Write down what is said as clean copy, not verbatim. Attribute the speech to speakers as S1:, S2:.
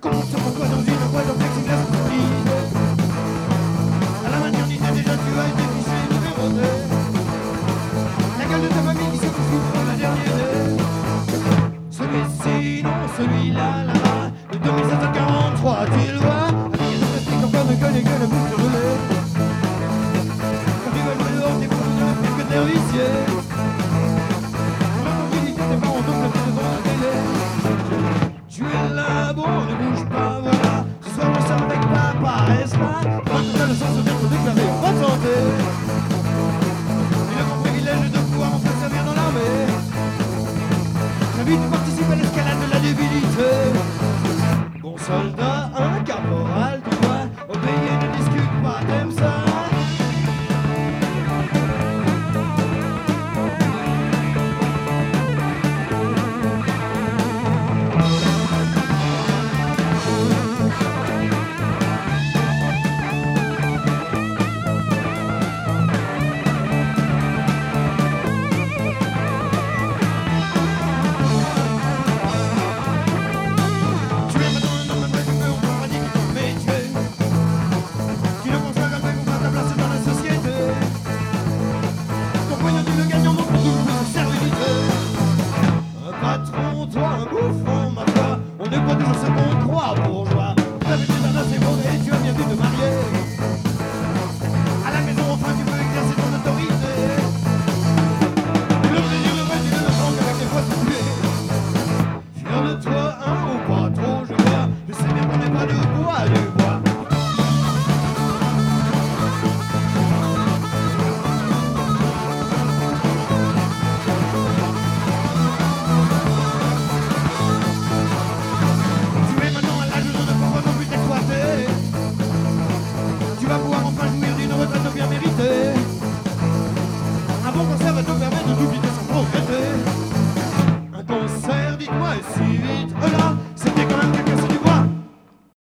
S1: Compte pourquoi dans une boîte en plexiglas brisé. À la maternité déjà tu as été fiché numéroté. La gueule de ta famille qui se poursuit pour la dernière. Celui-ci, non, celui-là, là-bas. De 2743, tu le vois. Habillé de plastique, encore de gueule et gueule à bouche de relais. Quand tu vas jouer dehors, t'es pour de plus que t'es vicié. Tu es là, bon, ne bouge pas, voilà. Ce soir, on sort avec papa, est-ce pas? Quand on a le sens d'être déclaré en bonne santé. Il a mon privilège de pouvoir enfin servir dans l'armée. J'invite à participer à l'escalade de la débilité. Bon soldat, un caporal, tu dois obéir, ne discute pas, t'aimes ça? On n'est pas toujours ce qu'on croit, bourgeois. Tu avais déjà assez mauvais, tu as bien vu te marier. À la maison, enfin, tu peux exercer ton autorité. Le plaisir, le reste, tu ne le prends qu'avec les fois tuées. Fier de toi, un ou pas trop, je vois. Je sais bien qu'on n'est pas de bois, du bois. Tu vas pouvoir enfin jouir d'une retraite bien méritée. Un bon concert va te permettre de t'oublier sans regretter. Un concert, dites-moi, si